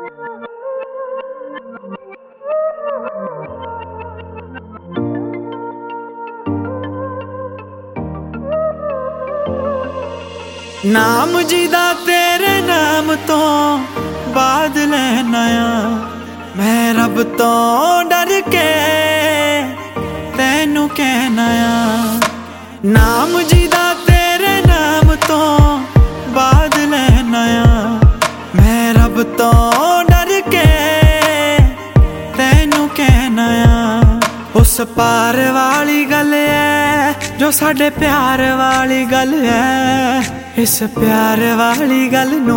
नाम जिदा तेरे नाम तो बाद लेना आ मैं रब तो डर के तैनू कहना आ नाम जिदा तेरे नाम तो बाद लेना आ मैं रब तो डर के तैनू कहना आ उस पार वाली गल है जो साडे प्यार वाली गल है इस प्यार वाली गल नू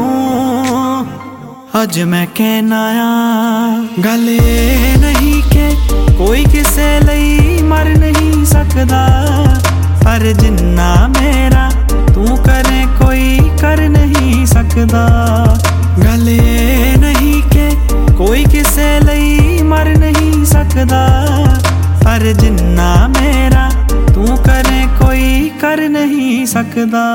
अज मैं कहना आ गल ये नहीं कि कोई किसे लई मर नहीं सकदा पर जिन्ना मेरा तू करे कोई कर नहीं सकदा गल ये नहीं कि कोई किसे लई मर नहीं सकदा पर जिन्ना मेरा तू करे कोई कर नहीं सकदा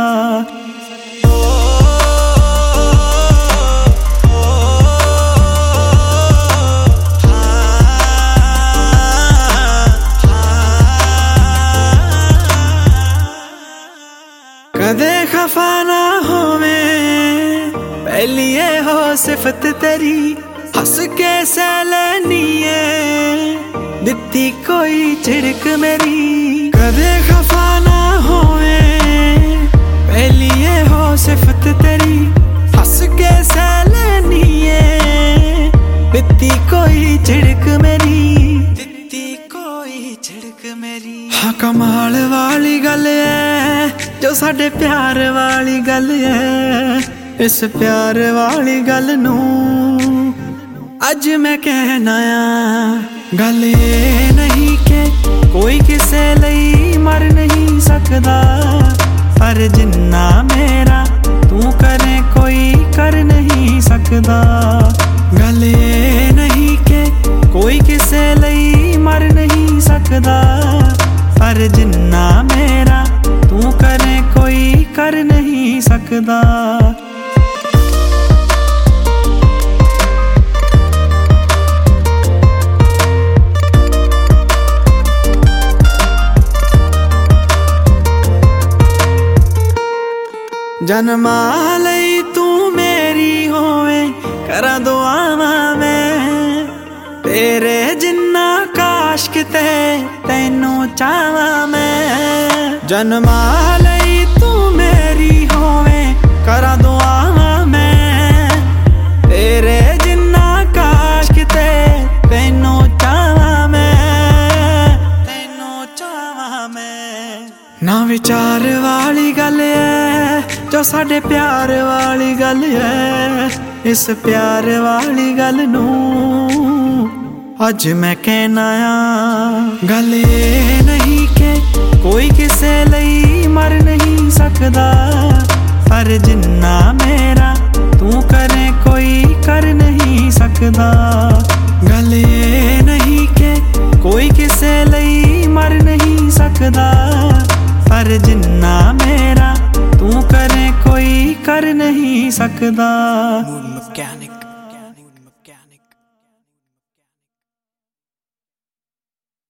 कदे खफा ना होवे पहली ये हो सिफत तेरी हंस के सैलनिए दित्ती कोई झिड़क मेरी कदे खफा ना होवे पहली ये हो सिफत तेरी हंस के सैलनिए दित्ती कोई झिड़क मेरी दित्ती कोई झिड़क मेरी हाँ कमाल वाली गल है जो साडे प्यार वाली गल है इस प्यार वाली गल नू अज मैं कहना आ गल ये नहीं कि कोई किसे लई मर नहीं सकदा पर जिन्ना मेरा तू करे कोई कर नहीं सकदा गल ये नहीं कि कोई किसे लई मर नहीं सकदा पर जिन्ना मेरा तू करे कोई कर नहीं सकदा जन्मा लई तू मेरी होवे करा दुआवां मैं तेरे जिन्ना काश किते तैनू चाहां मैं जन्मा लई तू मेरी होवे करा दुआवां मैं तेरे जिन्ना काश किते तैनू चाहां मैं ना विचार वाली गल है जो साडे प्यार वाली गल है इस प्यार वाली गल नू अज मैं कहना आ गल ये नहीं कि कोई किसे लई मर नहीं सकदा पर जिन्ना मेरा तू करे कोई कर नहीं सकदा गल ये नहीं कि कोई किसे लई मर नहीं सकदा पर जिन्ना मेरा तू करे कोई कर नहीं सकदा।